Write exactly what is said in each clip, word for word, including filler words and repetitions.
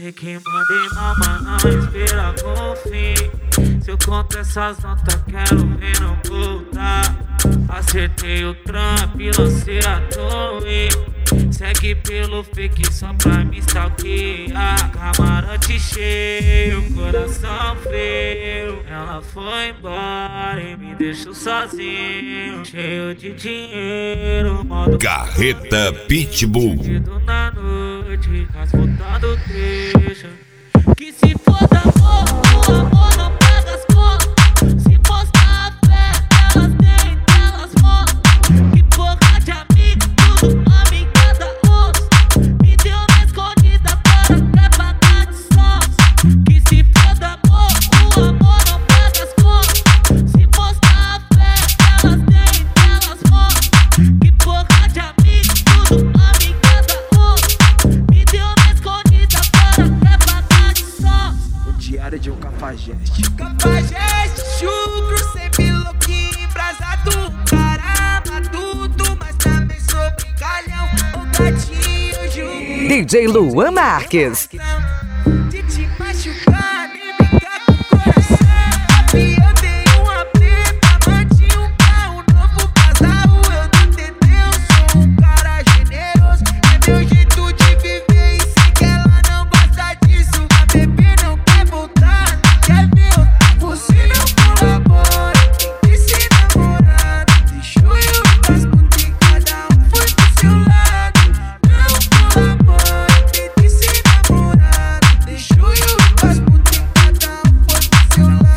Sei que mandei mal, mas não espera com fim. Se eu conto essas notas, quero ver não voltar. Acertei o trampo e lancei a torre. Segue pelo fake só pra me stalkear. Camarote cheio, coração frio. Ela foi embora e me deixou sozinho, cheio de dinheiro, modo Carreta Pitbull. na noite, asfaltando trecho. Que se foda amor, o amor não paga as contas. Se postar a fé, elas têm, elas mostram. Que porra de amigo, tudo amiga da onça. Me deu na escondida, agora quer pagar de sócio. Que se foda amor, o amor não paga as contas. Se postar a fé, elas têm, elas mostram. Que porra de amigo, tudo amiga da onça. Me deu na escondida, agora quer pagar de sócio. O diário de um cafajeste. Cafajeste, chucro, sempre louquinho, embrasado. Caramba, tudo, mas também sou brincalhão. O gatinho, Ju. D J Luan Marques. De te machucar, nem brincar com o coração. E eu dei uma preta, mantinha um carro novo casal. Eu não tentei, eu sou um cara generoso. É meu jeito de viver e sei que ela não gosta disso. A bebê não quer voltar, não quer ver eu. Você não colabora, tem que ser namorado. Deixou eu em paz porque cada um foi pro seu lado. Não colabora, tem que ser namorado. Deixou eu em paz porque cada um foi pro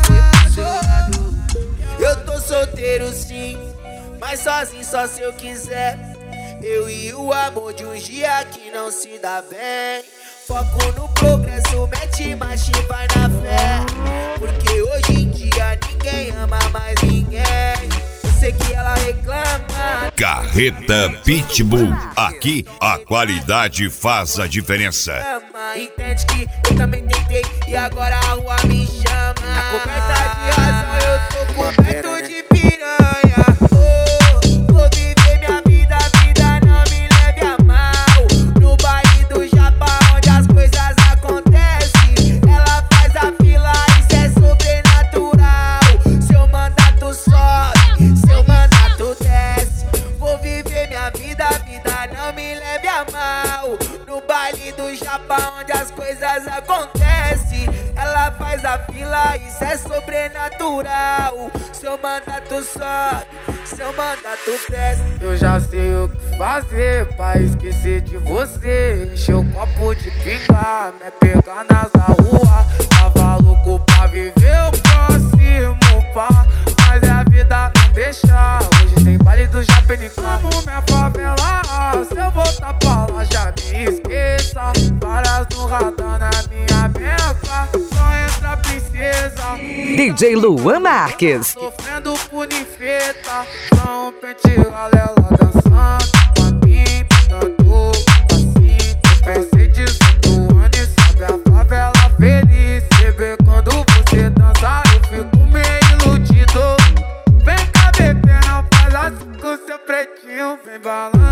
seu lado. Eu tô solteiro sim, mas sozinho só se eu quiser. Eu e o amor de um dia que não se dá bem. Foco no progresso, mete marcha e vai na fé. Porque hoje em dia ninguém ama mais ninguém. Eu sei que ela reclama. Carreta Pitbull. Aqui a qualidade faz a diferença. Ama, entende que eu também tentei e agora a rua me chama. A coberta de razão, eu tô coberto de piranha. Oh, vou viver minha vida, vida não me leve a mal. No baile do Japão, onde as coisas acontecem. Ela faz a fila, isso é sobrenatural. Seu mandato sobe, seu mandato desce. Vou viver minha vida, vida não me leve a mal. No baile do Japão, onde as coisas acontecem. Ela faz a fila, isso é sobrenatural. Seu mandato sobe, seu mandato desce. Eu já sei o que fazer pra esquecer de você. Encher o copo de pinga, me pegar nas rua. Tava louco pra viver o próximo pá, mas é a vida não deixa. Hoje tem baile do Japão, como minha favela. Se eu voltar pra lá já me esqueça. Várias no radar na minha beca, só entra princesa. D J Luan Marques. Sofrendo por ninfeta, só um pente galela dançando. Com a mim, tanto assim. Pensei dezoito anos e sabe a favela feliz. Você vê quando você dança, eu fico meio iludido. Vem cá, bebê, não faz assim com seu pretinho. Vem balando.